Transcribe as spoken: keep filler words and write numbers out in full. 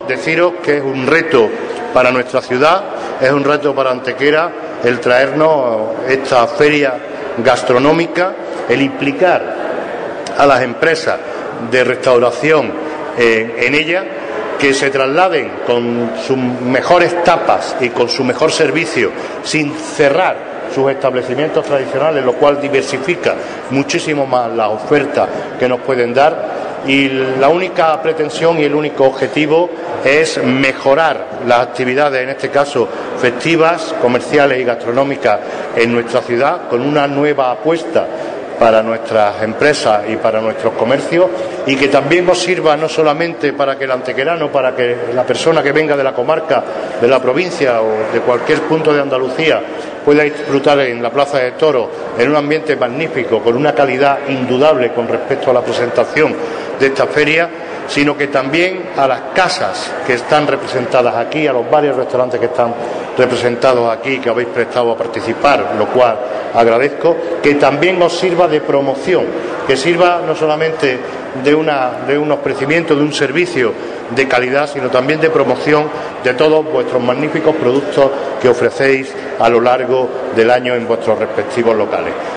Deciros que es un reto para nuestra ciudad, es un reto para Antequera el traernos esta feria gastronómica, el implicar a las empresas de restauración en, en ella, que se trasladen con sus mejores tapas y con su mejor servicio, sin cerrar sus establecimientos tradicionales, lo cual diversifica muchísimo más la oferta que nos pueden dar. Y la única pretensión y el único objetivo es mejorar las actividades, en este caso festivas, comerciales y gastronómicas en nuestra ciudad, con una nueva apuesta para nuestras empresas y para nuestros comercios, y que también nos sirva no solamente para que el antequerano, para que la persona que venga de la comarca, de la provincia o de cualquier punto de Andalucía pueda disfrutar en la Plaza de Toros en un ambiente magnífico, con una calidad indudable con respecto a la presentación de esta feria, sino que también a las casas que están representadas aquí, a los varios restaurantes que están representados aquí, que habéis prestado a participar, lo cual agradezco, que también os sirva de promoción, que sirva no solamente de, una, de un ofrecimiento, de un servicio de calidad, sino también de promoción de todos vuestros magníficos productos que ofrecéis a lo largo del año en vuestros respectivos locales.